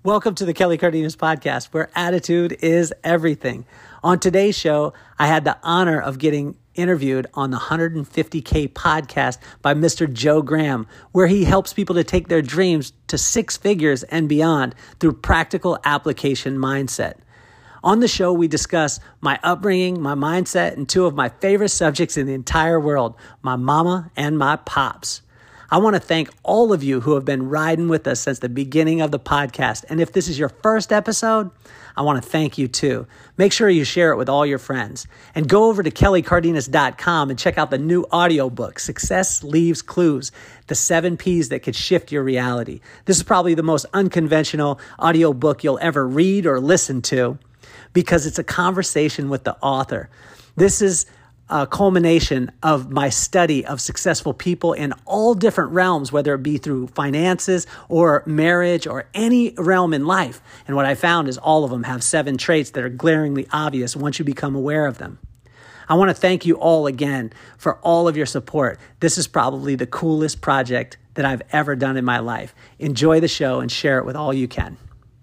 Welcome to the Kelly Cardenas podcast, where attitude is everything. On today's show, I had the honor of getting interviewed on the 150K podcast by Mr. Joe Graham, where he helps people to take their dreams to six figures and beyond through practical application mindset. On the show, we discuss my upbringing, my mindset, and two of my favorite subjects in the entire world, my mama and my pops. I want to thank all of you who have been riding with us since the beginning of the podcast. And if this is your first episode, I want to thank you too. Make sure you share it with all your friends. And go over to kellycardenas.com and check out the new audiobook, Success Leaves Clues, the 7 Ps that could shift your reality. This is probably the most unconventional audiobook you'll ever read or listen to because it's a conversation with the author. This is a culmination of my study of successful people in all different realms, whether it be through finances or marriage or any realm in life. And what I found is all of them have 7 traits that are glaringly obvious once you become aware of them. I want to thank you all again for all of your support. This is probably the coolest project that I've ever done in my life. Enjoy the show and share it with all you can.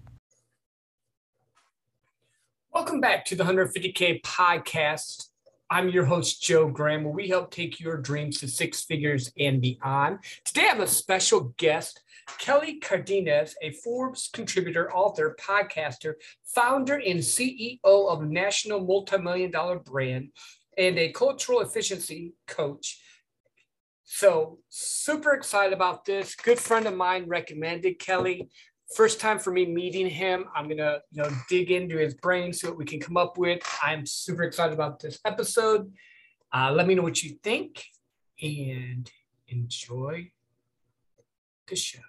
Welcome back to the 150K podcast. I'm your host, Joe Graham, where we help take your dreams to 6 figures and beyond. Today, I have a special guest, Kelly Cardenas, a Forbes contributor, author, podcaster, founder, and CEO of a national multi-million-dollar brand, and a cultural efficiency coach. So super excited about this. Good friend of mine recommended Kelly. First time for me meeting him. I'm going to dig into his brain, see what we can come up with. I'm super excited about this episode. Let me know what you think and enjoy the show.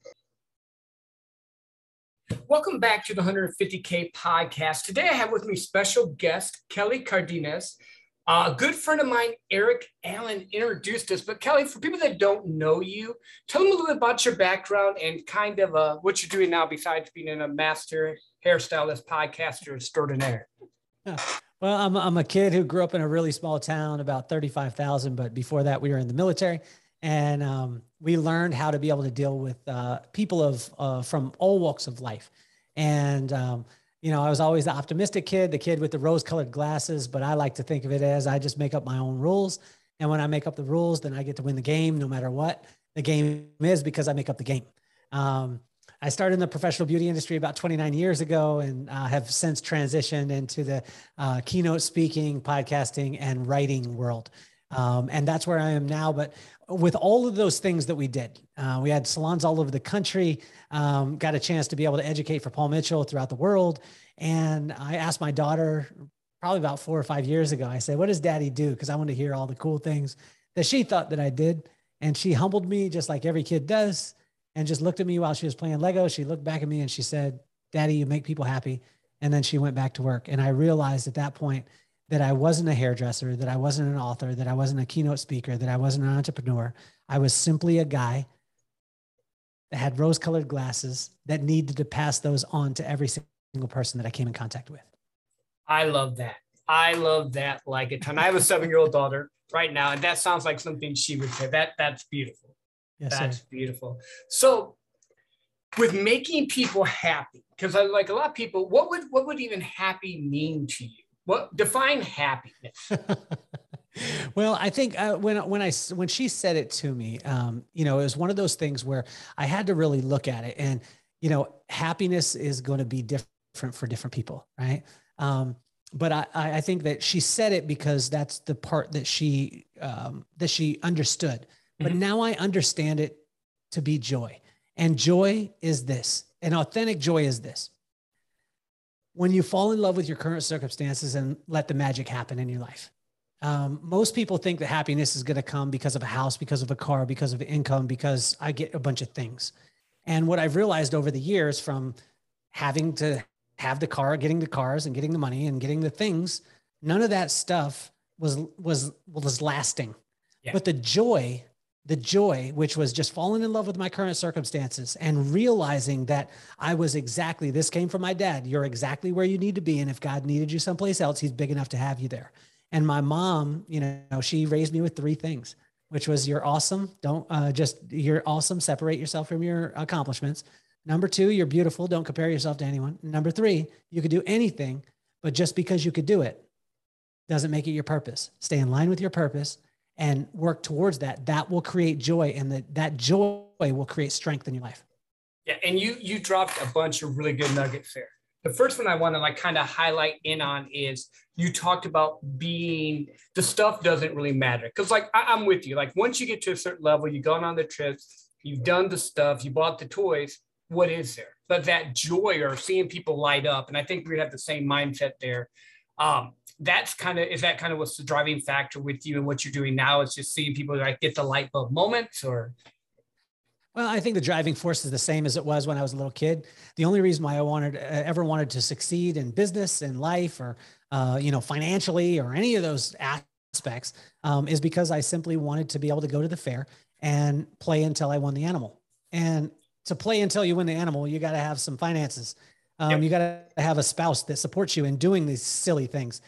Welcome back to the 150K podcast. Today I have with me special guest, Kelly Cardenas. A good friend of mine, Eric Allen, introduced us. But Kelly, for people that don't know you, tell them a little bit about your background and kind of what you're doing now besides being a master hairstylist, podcaster, extraordinaire. Well, I'm a kid who grew up in a really small town, about 35,000. But before that, we were in the military. And we learned how to be able to deal with people from all walks of life. And I was always the optimistic kid, the kid with the rose-colored glasses, but I like to think of it as I just make up my own rules. And when I make up the rules, then I get to win the game no matter what the game is because I make up the game. I started in the professional beauty industry about 29 years ago and have since transitioned into the keynote speaking, podcasting, and writing world. And that's where I am now. But with all of those things that we did, we had salons all over the country, got a chance to be able to educate for Paul Mitchell throughout the world. And I asked my daughter probably about 4 or 5 years ago, I said, what does daddy do? Because I want to hear all the cool things that she thought that I did. And she humbled me just like every kid does and just looked at me while she was playing Lego. She looked back at me and she said, Daddy, you make people happy. And then she went back to work. And I realized at that point that I wasn't a hairdresser, that I wasn't an author, that I wasn't a keynote speaker, that I wasn't an entrepreneur. I was simply a guy that had rose-colored glasses that needed to pass those on to every single person that I came in contact with. I love that. I love that like a ton. I have a 7-year-old daughter right now, and that sounds like something she would say. That's beautiful. Yes, that's sir. beautiful. So with making people happy, because I like a lot of people, what would even happy mean to you? What define happiness? Well, I think when she said it to me, it was one of those things where I had to really look at it, and happiness is going to be different for different people, right? But I think that she said it because that's the part that she understood. But now I understand it to be joy, and joy is this, and authentic joy is this. When you fall in love with your current circumstances and let the magic happen in your life. Most people think that happiness is going to come because of a house, because of a car, because of income, because I get a bunch of things. And what I've realized over the years from having to have the car, getting the cars and getting the money and getting the things, none of that stuff was lasting. Yeah. But the joy, which was just falling in love with my current circumstances and realizing that I was exactly, this came from my dad. You're exactly where you need to be. And if God needed you someplace else, he's big enough to have you there. And my mom, she raised me with 3 things, which was you're awesome. You're awesome. Separate yourself from your accomplishments. Number two, you're beautiful. Don't compare yourself to anyone. Number three, you could do anything, but just because you could do it doesn't make it your purpose. Stay in line with your purpose and work towards that. That will create joy, and that joy will create strength in your life. Yeah, and you dropped a bunch of really good nuggets there. The first one I want to like kind of highlight in on is you talked about being the stuff doesn't really matter. Because like I'm with you. Like once you get to a certain level, you've gone on the trips, you've done the stuff, you bought the toys. What is there? But that joy or seeing people light up, and I think we have the same mindset there. That's kind of what's the driving factor with you and what you're doing now? It's just seeing people like get the light bulb moments, or? Well, I think the driving force is the same as it was when I was a little kid. The only reason why I ever wanted to succeed in business and life, or financially, or any of those aspects, is because I simply wanted to be able to go to the fair and play until I won the animal. And to play until you win the animal, you got to have some finances. You got to have a spouse that supports you in doing these silly things.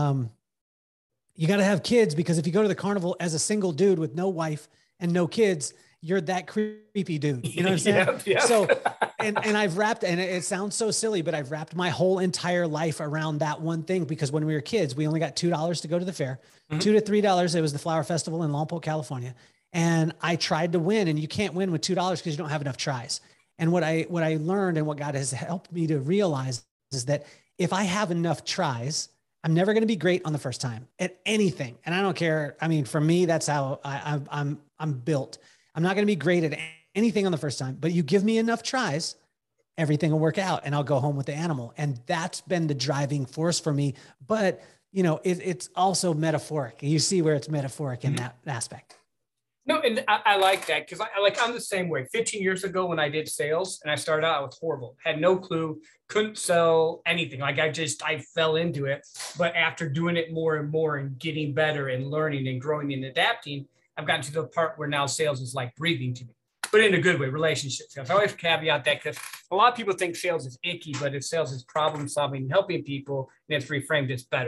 You got to have kids, because if you go to the carnival as a single dude with no wife and no kids, you're that creepy dude. You know what I'm saying? Yep. So, and I've wrapped, and it sounds so silly, but I've wrapped my whole entire life around that one thing, because when we were kids, we only got $2 to go to the fair, $2 to $3. It was the Flower Festival in Lompoc, California. And I tried to win, and you can't win with $2 because you don't have enough tries. And what I learned, and what God has helped me to realize, is that if I have enough tries, I'm never going to be great on the first time at anything. And I don't care. I mean, for me, that's how I'm built. I'm not going to be great at anything on the first time, but you give me enough tries, everything will work out, and I'll go home with the animal. And that's been the driving force for me. But, it's also metaphoric. You see where it's metaphoric in that aspect. No, and I like that, because I'm the same way. 15 years ago when I did sales and I started out, I was horrible, had no clue, couldn't sell anything. Like I fell into it. But after doing it more and more and getting better and learning and growing and adapting, I've gotten to the part where now sales is like breathing to me, but in a good way, relationship sales. I always caveat that, because a lot of people think sales is icky, but if sales is problem solving, helping people, and it's reframed, it's better.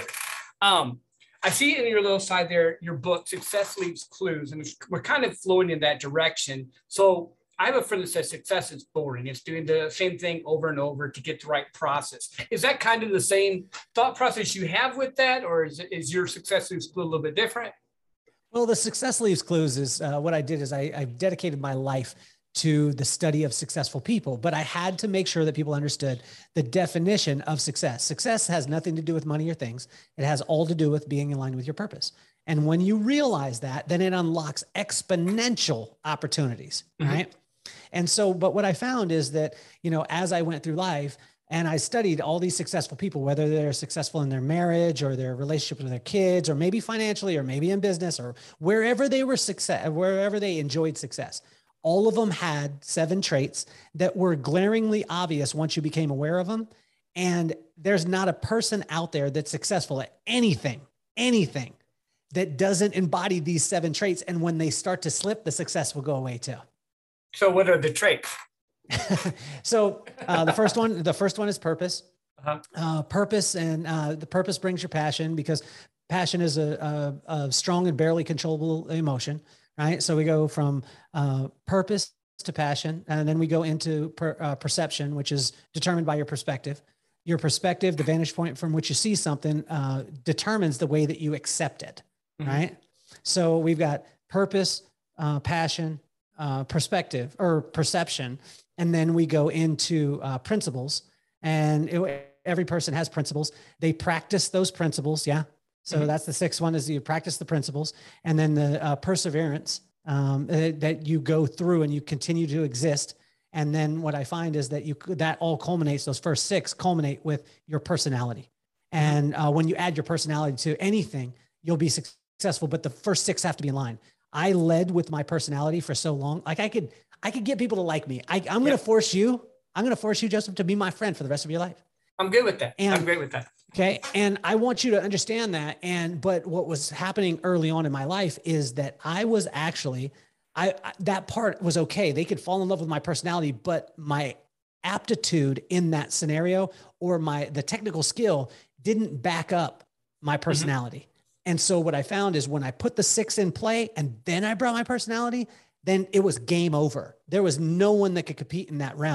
I see in your little side there, your book, Success Leaves Clues, and we're kind of flowing in that direction. So I have a friend that says success is boring. It's doing the same thing over and over to get the right process. Is that kind of the same thought process you have with that, or is your Success Leaves Clues a little bit different? Well, the Success Leaves Clues is what I did is I dedicated my life to the study of successful people, but I had to make sure that people understood the definition of success. Success has nothing to do with money or things. It has all to do with being in line with your purpose. And when you realize that, then it unlocks exponential opportunities, right? And so, but what I found is that, as I went through life, and I studied all these successful people, whether they're successful in their marriage or their relationship with their kids, or maybe financially, or maybe in business, or wherever they were wherever they enjoyed success. All of them had 7 traits that were glaringly obvious once you became aware of them. And there's not a person out there that's successful at anything that doesn't embody these 7 traits. And when they start to slip, the success will go away too. So what are the traits? So the first one is purpose. Purpose, and the purpose brings your passion, because passion is a strong and barely controllable emotion, right? So we go from purpose to passion, and then we go into perception, which is determined by your perspective. Your perspective, the vantage point from which you see something, determines the way that you accept it, right? So we've got purpose, passion, perspective, or perception. And then we go into principles, and every person has principles. They practice those principles. Yeah. So that's the 6th one, is you practice the principles. And then the perseverance that you go through and you continue to exist. And then what I find is that that all culminates, those first 6 culminate with your personality. And when you add your personality to anything, you'll be successful, but the first 6 have to be in line. I led with my personality for so long. Like I could get people to like me. I'm going to force you, Joseph, to be my friend for the rest of your life. I'm good with that. I'm great with that. Okay. And I want you to understand that. But what was happening early on in my life is that I was actually, that part was okay. They could fall in love with my personality, but my aptitude in that scenario, or the technical skill, didn't back up my personality. And so what I found is when I put the 6 in play and then I brought my personality, then it was game over. There was no one that could compete in that realm.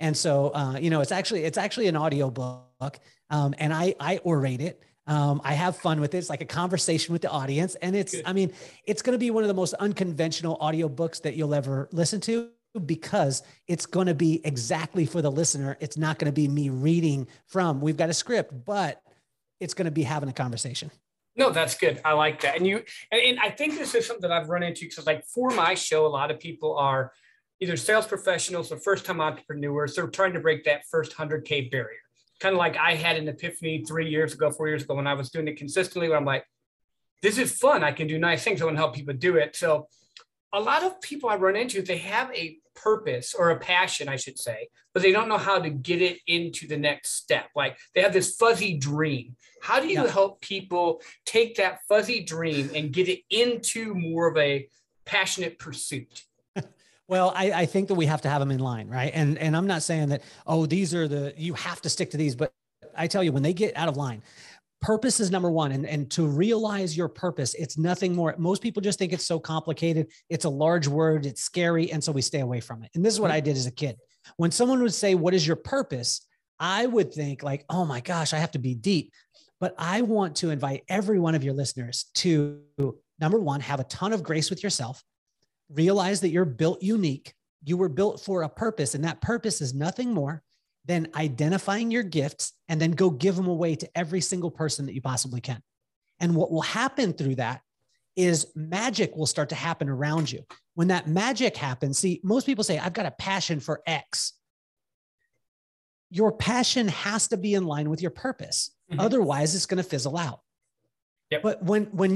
And so, it's actually an audio book, and I orate it. I have fun with it. It's like a conversation with the audience. And it's going to be one of the most unconventional audiobooks that you'll ever listen to, because it's going to be exactly for the listener. It's not going to be me reading we've got a script, but it's going to be having a conversation. No, that's good. I like that. And I think this is something that I've run into, because like for my show, a lot of people are either sales professionals or first-time entrepreneurs. They're trying to break that first 100K barrier. Kind of like I had an epiphany 4 years ago, when I was doing it consistently, where I'm like, this is fun. I can do nice things. I want to help people do it. So a lot of people I run into, they have a purpose or a passion, I should say, but they don't know how to get it into the next step. Like they have this fuzzy dream. How do you help people take that fuzzy dream and get it into more of a passionate pursuit? Well, I think that we have to have them in line, right? And I'm not saying that, these are you have to stick to these, but I tell you, when they get out of line, purpose is number one. And to realize your purpose, it's nothing more. Most people just think it's so complicated. It's a large word. It's scary. And so we stay away from it. And this is what I did as a kid. When someone would say, what is your purpose? I would think like, oh my gosh, I have to be deep. But I want to invite every one of your listeners to, number one, have a ton of grace with yourself. Realize that you're built unique. You were built for a purpose, and that purpose is nothing more than identifying your gifts and then go give them away to every single person that you possibly can. And what will happen through that is magic will start to happen around you. When that magic happens, see, most people say, I've got a passion for X. Your passion has to be in line with your purpose. Mm-hmm. Otherwise, it's going to fizzle out. Yep. But when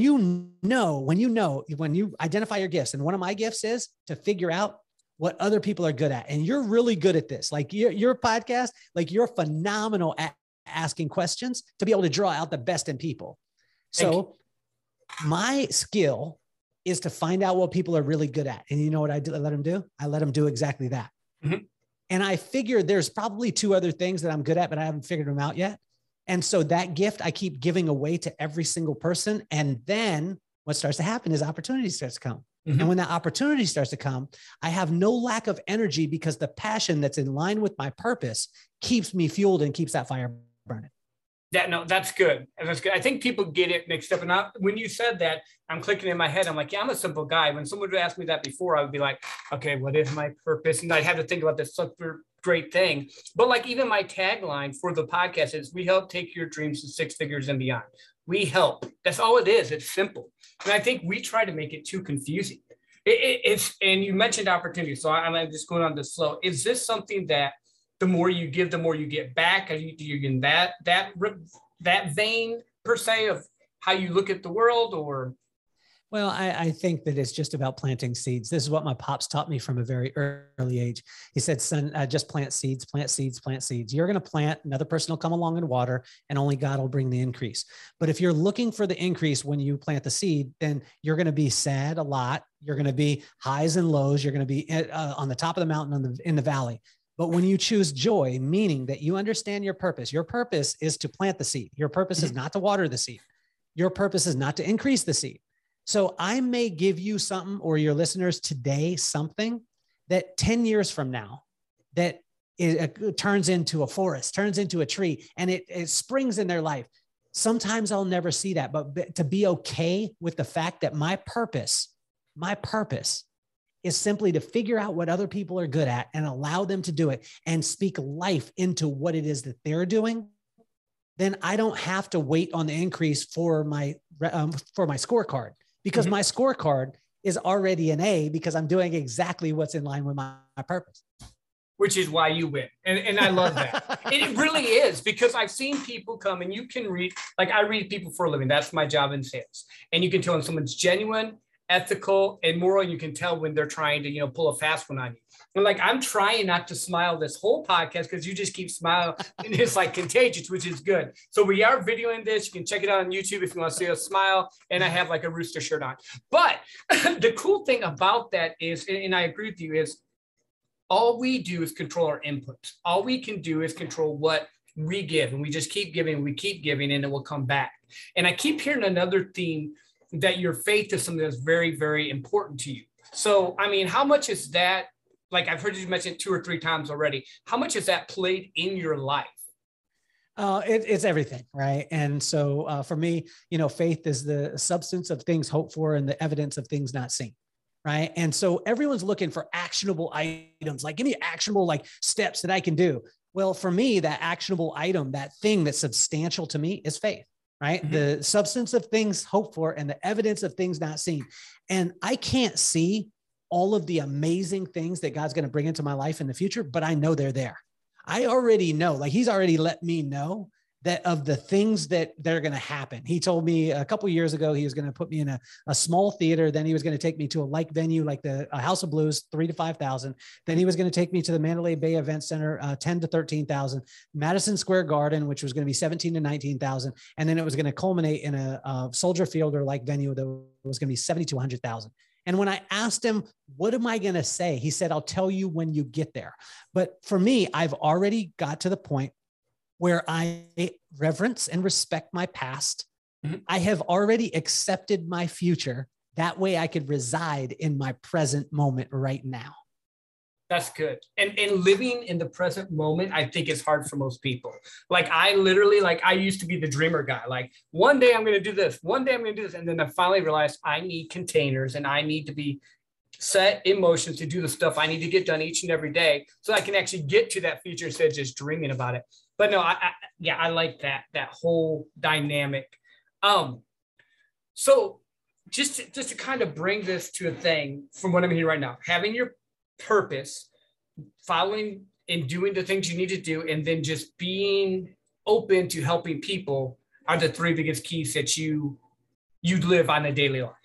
you identify your gifts, and one of my gifts is to figure out what other people are good at. And you're really good at this. Like your podcast, like you're phenomenal at asking questions to be able to draw out the best in people. So my skill is to find out what people are really good at. And you know what I let them do? I let them do exactly that. Mm-hmm. And I figured there's probably 2 other things that I'm good at, but I haven't figured them out yet. And so that gift I keep giving away to every single person. And then what starts to happen is opportunity starts to come. Mm-hmm. And when that opportunity starts to come, I have no lack of energy, because the passion that's in line with my purpose keeps me fueled and keeps that fire burning. That's good. That's good. I think people get it mixed up. And when you said that, I'm clicking in my head. I'm like, yeah, I'm a simple guy. When someone would ask me that before, I would be like, okay, what is my purpose? And I'd have to think about this super great thing. But like even my tagline for the podcast is, we help take your dreams to 6 figures and beyond. We help. That's all it is. It's simple. And I think we try to make it too confusing. It's and you mentioned opportunity. So I'm just going on this flow. Is this something that the more you give, the more you get back? Are you in that vein per se of how you look at the world? Or? Well, I think that it's just about planting seeds. This is what my pops taught me from a very early age. He said, son, just plant seeds, plant seeds, plant seeds. You're going to plant, another person will come along and water, and only God will bring the increase. But if you're looking for the increase when you plant the seed, then you're going to be sad a lot. You're going to be highs and lows. You're going to be on the top of the mountain, in the valley. But when you choose joy, meaning that you understand your purpose is to plant the seed. Your purpose is not to water the seed. Your purpose is not to increase the seed. So I may give you something, or your listeners today, something that 10 years from now, that it turns into a forest, turns into a tree, and it springs in their life. Sometimes I'll never see that, but to be okay with the fact that my purpose is simply to figure out what other people are good at and allow them to do it and speak life into what it is that they're doing, then I don't have to wait on the increase for my scorecard, because my scorecard is already an A, because I'm doing exactly what's in line with my purpose. Which is why you win. And I love that. It really is, because I've seen people come, and you can read, like I read people for a living. That's my job in sales. And you can tell when someone's genuine, ethical, and moral. You can tell when they're trying to, pull a fast one on you. And like, I'm trying not to smile this whole podcast, because you just keep smiling, and it's like contagious, which is good. So we are videoing this. You can check it out on YouTube if you want to see us smile. And I have like a rooster shirt on. But the cool thing about that is, and I agree with you, is all we do is control our inputs. All we can do is control what we give, and we just keep giving, and it will come back. And I keep hearing another theme, that your faith is something that's very, very important to you. So, I mean, how much is that like I've heard you mention it 2 or 3 times already. How much has that played in your life? It's everything, right? And so for me, faith is the substance of things hoped for and the evidence of things not seen, right? And so everyone's looking for actionable items, like give me actionable like steps that I can do. Well, for me, that actionable item, that thing that's substantial to me is faith, right? Mm-hmm. The substance of things hoped for and the evidence of things not seen. And I can't see all of the amazing things that God's going to bring into my life in the future, but I know they're there. I already know, like he's already let me know that of the things that they're going to happen. He told me a couple of years ago, he was going to put me in a small theater. Then he was going to take me to a like venue, like the House of Blues, 3,000 to 5,000. Then he was going to take me to the Mandalay Bay Event Center, 10,000 to 13,000, Madison Square Garden, which was going to be 17,000 to 19,000. And then it was going to culminate in a Soldier Field or like venue that was going to be 70,000 to 100,000. And when I asked him, what am I going to say? He said, I'll tell you when you get there. But for me, I've already got to the point where I reverence and respect my past. Mm-hmm. I have already accepted my future. That way I could reside in my present moment right now. That's good. And living in the present moment, I think is hard for most people. Like I used to be the dreamer guy. Like one day I'm going to do this, one day I'm going to do this. And then I finally realized I need containers and I need to be set in motion to do the stuff I need to get done each and every day so I can actually get to that future instead of just dreaming about it. But no, I like that whole dynamic. So just to kind of bring this to a thing from what I'm hearing right now, having your purpose, following and doing the things you need to do, and then just being open to helping people are the 3 biggest keys that you live on a daily life.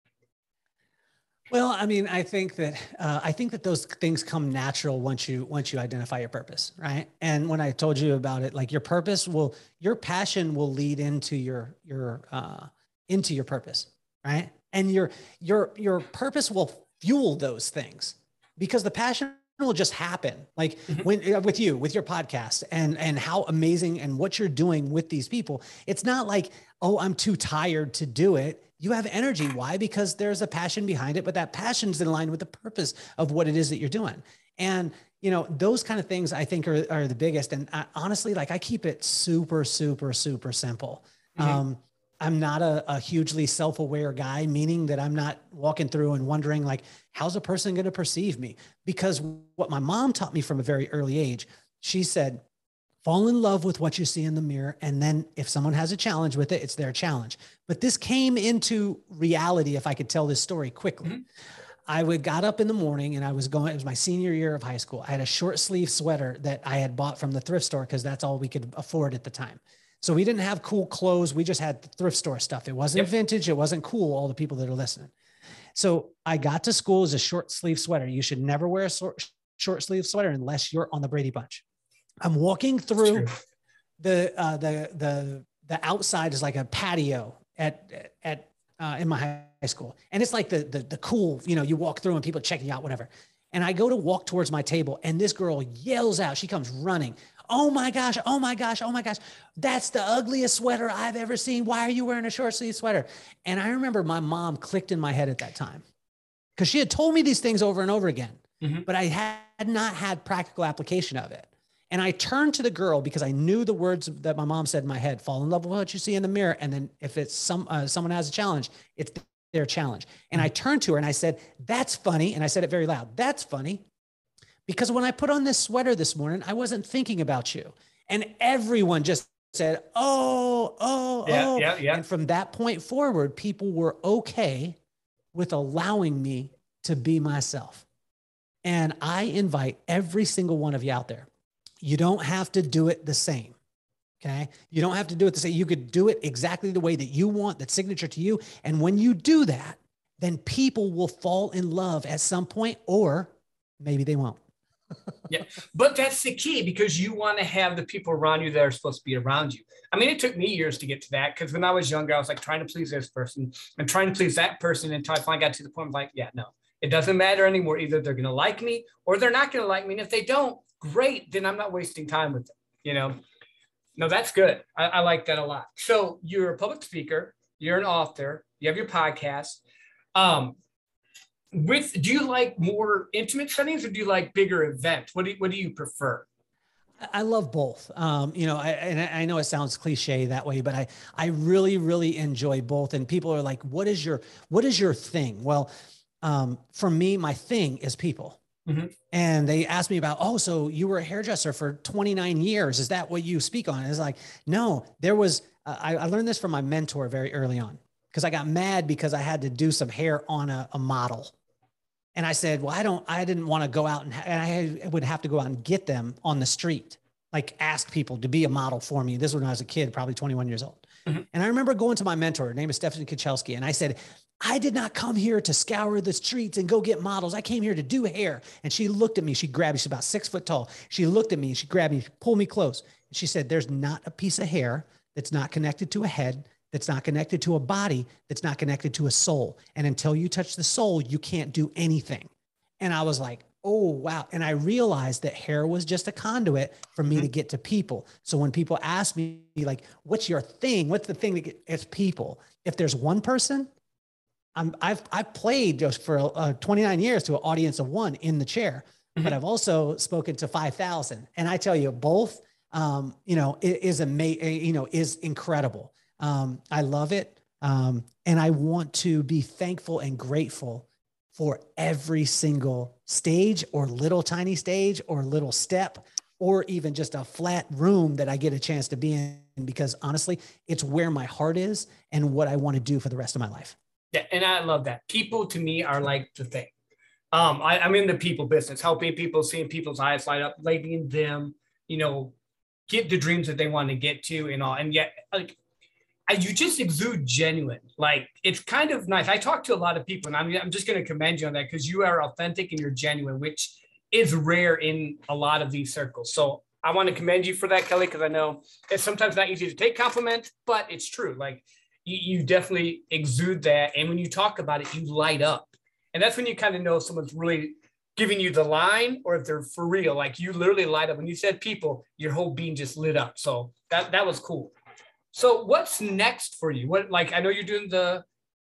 Well, I mean, I think that those things come natural once you identify your purpose, right? And when I told you about it, like your passion will lead into your purpose, right? And your purpose will fuel those things. Because the passion will just happen. Like with your podcast and how amazing and what you're doing with these people. It's not like, oh, I'm too tired to do it. You have energy. Why? Because there's a passion behind it, but that passion's in line with the purpose of what it is that you're doing. And, those kind of things I think are the biggest. And honestly, like I keep it super, super, super simple. Mm-hmm. I'm not a hugely self-aware guy, meaning that I'm not walking through and wondering like, how's a person going to perceive me? Because what my mom taught me from a very early age, she said, fall in love with what you see in the mirror. And then if someone has a challenge with it, it's their challenge. But this came into reality, if I could tell this story quickly. Mm-hmm. I got up in the morning and it was my senior year of high school. I had a short sleeve sweater that I had bought from the thrift store because that's all we could afford at the time. So we didn't have cool clothes. We just had thrift store stuff. It wasn't vintage. It wasn't cool. All the people that are listening. So I got to school as a short sleeve sweater. You should never wear a short sleeve sweater unless you're on the Brady Bunch. I'm walking through the outside is like a patio in my high school. And it's like the cool, you walk through and people checking you out, whatever. And I go to walk towards my table and this girl yells out, she comes running. Oh my gosh, oh my gosh, oh my gosh. That's the ugliest sweater I've ever seen. Why are you wearing a short sleeve sweater? And I remember my mom clicked in my head at that time because she had told me these things over and over again, but I had not had practical application of it. And I turned to the girl because I knew the words that my mom said in my head, fall in love with what you see in the mirror. And then if it's someone has a challenge, it's their challenge. And I turned to her and I said, that's funny. And I said it very loud. That's funny. Because when I put on this sweater this morning, I wasn't thinking about you. And everyone just said, oh. Yeah. And from that point forward, people were okay with allowing me to be myself. And I invite every single one of you out there. You don't have to do it the same. Okay. You don't have to do it the same. You could do it exactly the way that you want, that's signature to you. And when you do that, then people will fall in love at some point, or maybe they won't. Yeah, but that's the key because you want to have the people around you that are supposed to be around you. I mean, it took me years to get to that because when I was younger, I was like trying to please this person and trying to please that person until I finally got to the point of like, yeah, no, it doesn't matter anymore. Either they're going to like me or they're not going to like me. And if they don't, great, then I'm not wasting time with them, No, that's good. I like that a lot. So you're a public speaker, you're an author, you have your podcast. Do you like more intimate settings or do you like bigger events? What do you prefer? I love both. And I know it sounds cliche that way, but I really, really enjoy both. And people are like, what is your thing? Well, for me, my thing is people. Mm-hmm. And they asked me about, oh, so you were a hairdresser for 29 years. Is that what you speak on? It's like, no, there was, I learned this from my mentor very early on because I got mad because I had to do some hair on a model. And I said, well, I didn't want to go out and I would have to go out and get them on the street, like ask people to be a model for me. This was when I was a kid, probably 21 years old. Mm-hmm. And I remember going to my mentor, her name is Stephanie Kachelski. And I said, I did not come here to scour the streets and go get models. I came here to do hair. And she looked at me, she grabbed me, she's about 6 foot tall. She looked at me, she grabbed me, pulled me close. And she said, there's not a piece of hair that's not connected to a head, that's not connected to a body, that's not connected to a soul. And until you touch the soul, you can't do anything. And I was like, oh, wow. And I realized that hair was just a conduit for me to get to people. So when people ask me, like, what's your thing? What's the thing that it's people? If there's one person, I've played just for 29 years to an audience of one in the chair, but I've also spoken to 5,000. And I tell you, both, is incredible. I love it. And I want to be thankful and grateful for every single stage or little tiny stage or little step, or even just a flat room that I get a chance to be in, because honestly, it's where my heart is and what I want to do for the rest of my life. Yeah. And I love that. People to me are like the thing. I'm in the people business, helping people, seeing people's eyes light up, letting them, get the dreams that they want to get to and all. And yet, like, you just exude genuine. Like, it's kind of nice. I talk to a lot of people, and I'm just going to commend you on that because you are authentic and you're genuine, which is rare in a lot of these circles. So I want to commend you for that, Kelly, because I know it's sometimes not easy to take compliments, but it's true. Like, you definitely exude that. And when you talk about it, you light up. And that's when you kind of know if someone's really giving you the line or if they're for real. Like, you literally light up. When you said people, your whole being just lit up. So that was cool. So what's next for you? I know you're doing the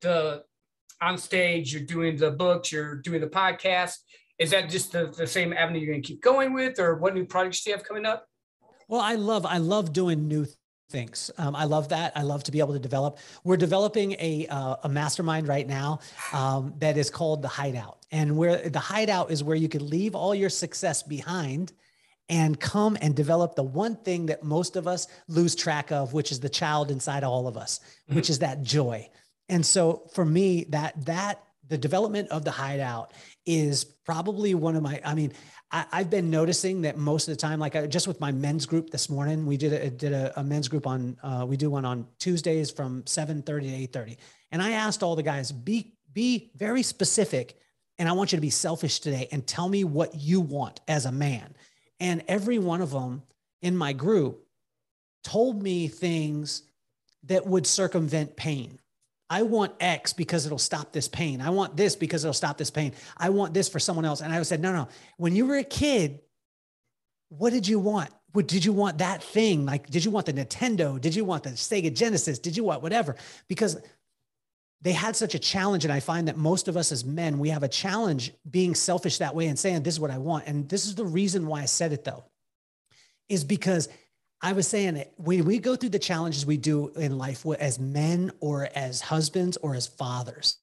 on stage, you're doing the books, you're doing the podcast. Is that just the same avenue you're going to keep going with, or what new projects do you have coming up? Well, I love doing new things. I love that. I love to be able to develop. We're developing a mastermind right now that is called The Hideout. And where the Hideout is where you could leave all your success behind and come and develop the one thing that most of us lose track of, which is the child inside all of us, which is that joy. And so for me, the development of the Hideout is probably one of I've been noticing that most of the time, just with my men's group this morning, we did a men's group we do one on Tuesdays from 7:30 to 8:30. And I asked all the guys, be very specific. And I want you to be selfish today and tell me what you want as a man. And every one of them in my group told me things that would circumvent pain. I want X because it'll stop this pain. I want this because it'll stop this pain. I want this for someone else. And I said, no. When you were a kid, what did you want? Did you want that thing? Like, did you want the Nintendo? Did you want the Sega Genesis? Did you want whatever? Because they had such a challenge. And I find that most of us as men, we have a challenge being selfish that way and saying, this is what I want. And this is the reason why I said it, though, is because I was saying that when we go through the challenges we do in life as men or as husbands or as fathers,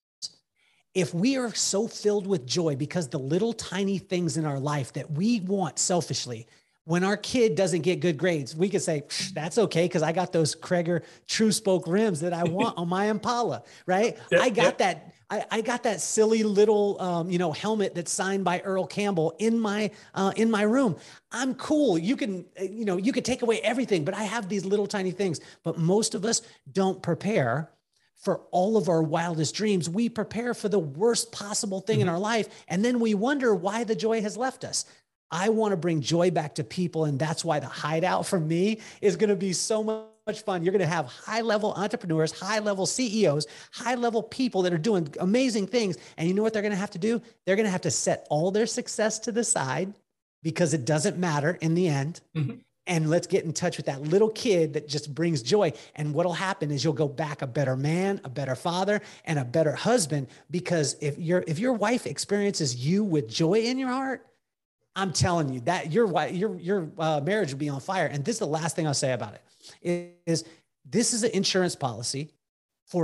if we are so filled with joy because the little tiny things in our life that we want selfishly, when our kid doesn't get good grades, we can say, that's okay, because I got those Krager True Spoke rims that I want on my Impala, right? Yep, I got that. I got that silly little, helmet that's signed by Earl Campbell in my room. I'm cool. You can take away everything, but I have these little tiny things. But most of us don't prepare for all of our wildest dreams. We prepare for the worst possible thing in our life, and then we wonder why the joy has left us. I want to bring joy back to people. And that's why the Hideout for me is going to be so much fun. You're going to have high-level entrepreneurs, high-level CEOs, high-level people that are doing amazing things. And you know what they're going to have to do? They're going to have to set all their success to the side because it doesn't matter in the end. and let's get in touch with that little kid that just brings joy. And what'll happen is you'll go back a better man, a better father, and a better husband. Because if your wife experiences you with joy in your heart, I'm telling you that your marriage will be on fire. And this is the last thing I'll say about it is this is an insurance policy for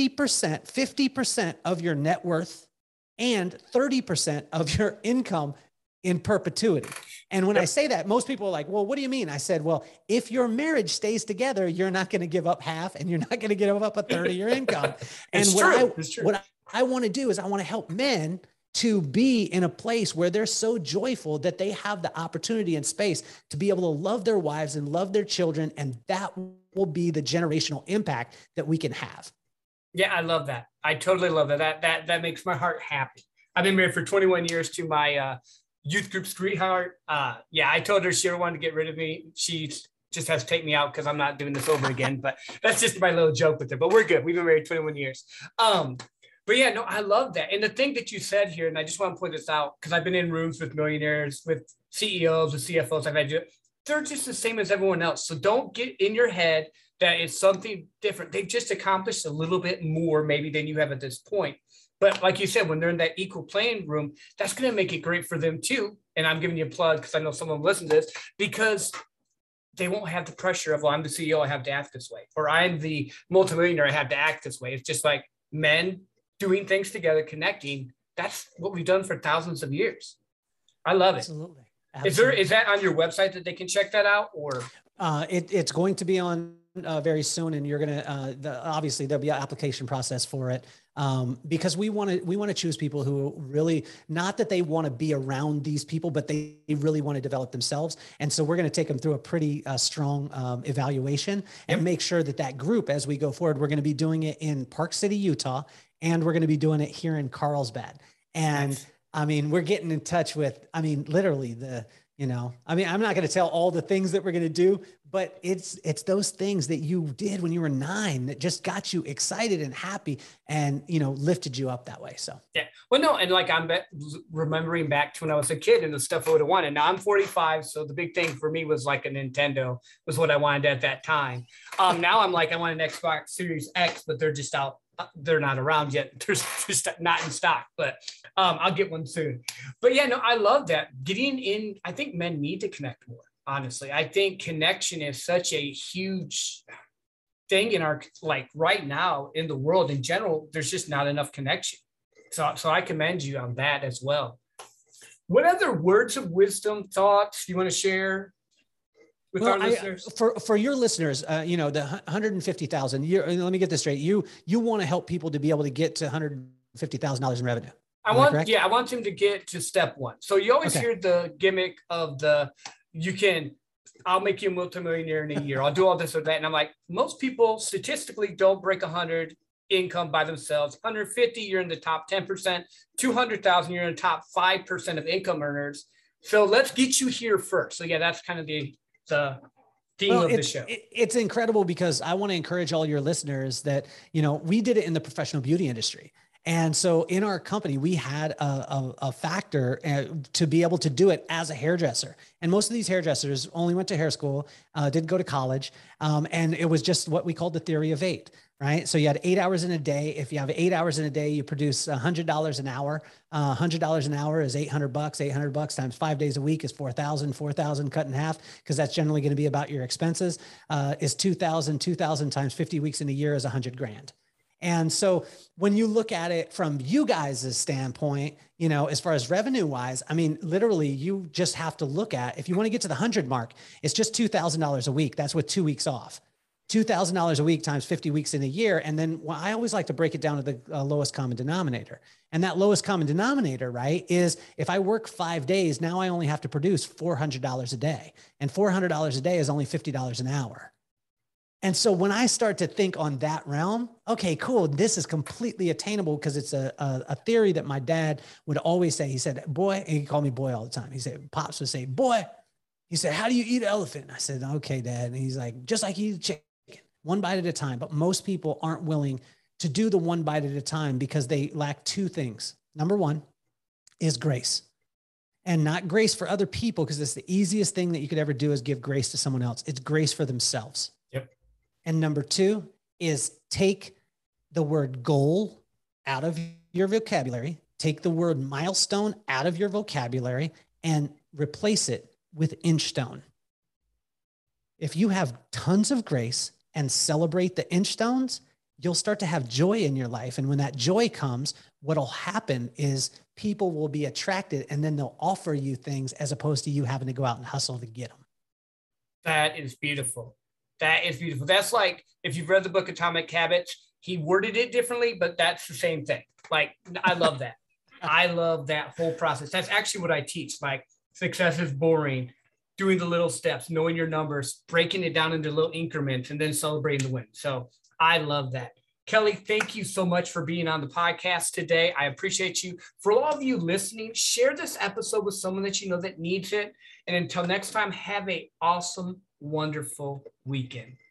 50% of your net worth and 30% of your income in perpetuity. And when I say that, most people are like, well, what do you mean? I said, well, if your marriage stays together, you're not going to give up half and you're not going to give up a third of your income. And what I want to do is I want to help men to be in a place where they're so joyful that they have the opportunity and space to be able to love their wives and love their children. And that will be the generational impact that we can have. Yeah, I love that. I totally love that. That makes my heart happy. I've been married for 21 years to my youth group sweetheart. I told her she ever wanted to get rid of me. She just has to take me out because I'm not doing this over again. But that's just my little joke with her. But we're good. We've been married 21 years. But yeah, no, I love that. And the thing that you said here, and I just want to point this out because I've been in rooms with millionaires, with CEOs, with CFOs, they're just the same as everyone else. So don't get in your head that it's something different. They've just accomplished a little bit more maybe than you have at this point. But like you said, when they're in that equal playing room, that's going to make it great for them too. And I'm giving you a plug because I know someone listens to this, because they won't have the pressure of, well, I'm the CEO, I have to act this way, or I'm the multimillionaire, I have to act this way. It's just like men doing things together, connecting. That's what we've done for thousands of years. I love it. Absolutely. Is that on your website that they can check that out, or? It's going to be on very soon, and you're going to obviously there'll be an application process for it, because we want to choose people who really, not that they want to be around these people, but they really want to develop themselves. And so we're going to take them through a pretty strong evaluation and make sure that group, as we go forward, we're going to be doing it in Park City, Utah, and we're going to be doing it here in Carlsbad. And nice. I mean, we're getting in touch with, literally I'm not going to tell all the things that we're going to do, but it's those things that you did when you were 9 that just got you excited and happy and, lifted you up that way. So, yeah. Well, no. And like, I'm remembering back to when I was a kid and the stuff I would have wanted. Now I'm 45. So the big thing for me was like a Nintendo was what I wanted at that time. Now I'm like, I want an Xbox Series X, but they're just out. They're not around yet. They're just not in stock, but I'll get one soon. But yeah, no, I love that. Getting in, I think men need to connect more, honestly. I think connection is such a huge thing in our, like right now in the world in general, there's just not enough connection. So I commend you on that as well. What other words of wisdom, thoughts you want to share? Well, for your listeners, the 150,000, let me get this straight. You want to help people to be able to get to $150,000 in revenue. I want them to get to step 1. So you always hear the gimmick of I'll make you a multimillionaire in a year. I'll do all this or that. And I'm like, most people statistically don't break 100 income by themselves. 150, you're in the top 10%, 200,000, you're in the top 5% of income earners. So let's get you here first. So yeah, that's kind of the theme of the show. It's incredible because I want to encourage all your listeners that, we did it in the professional beauty industry. And so in our company, we had a factor to be able to do it as a hairdresser. And most of these hairdressers only went to hair school, didn't go to college. And it was just what we called the theory of 8, right? So you had 8 hours in a day. If you have 8 hours in a day, you produce $100 an hour. $100 an hour is $800. $800 times 5 days a week is 4,000. 4,000 cut in half, because that's generally going to be about your expenses, is 2,000. 2,000 times 50 weeks in a year is $100,000. And so when you look at it from you guys' standpoint, as far as revenue wise, literally you just have to look at, if you want to get to the 100 mark, it's just $2,000 a week. That's with 2 weeks off. $2,000 a week times 50 weeks in a year. And then I always like to break it down to the lowest common denominator. And that lowest common denominator, right, is if I work 5 days, now I only have to produce $400 a day. And $400 a day is only $50 an hour. And so when I start to think on that realm, okay, cool, this is completely attainable, because it's a theory that my dad would always say. He said, boy, and he called me boy all the time. He said, Pops would say, boy, he said, how do you eat an elephant? I said, okay, Dad. And he's like, just like you eat chicken, one bite at a time. But most people aren't willing to do the one bite at a time because they lack 2 things. Number 1 is grace. and not grace for other people, because it's the easiest thing that you could ever do is give grace to someone else. It's grace for themselves. Yep. And number 2 is take the word goal out of your vocabulary, take the word milestone out of your vocabulary, and replace it with inch stone. If you have tons of grace and celebrate the inch stones, you'll start to have joy in your life. And when that joy comes, what'll happen is people will be attracted, and then they'll offer you things as opposed to you having to go out and hustle to get them. That is beautiful. That is beautiful. That's like, if you've read the book Atomic Habits, he worded it differently, but that's the same thing. Like, I love that. I love that whole process. That's actually what I teach. Like, success is boring. Doing the little steps, knowing your numbers, breaking it down into little increments, and then celebrating the win. So I love that. Kelly, thank you so much for being on the podcast today. I appreciate you. For all of you listening, share this episode with someone that you know that needs it. And until next time, have an awesome, wonderful weekend.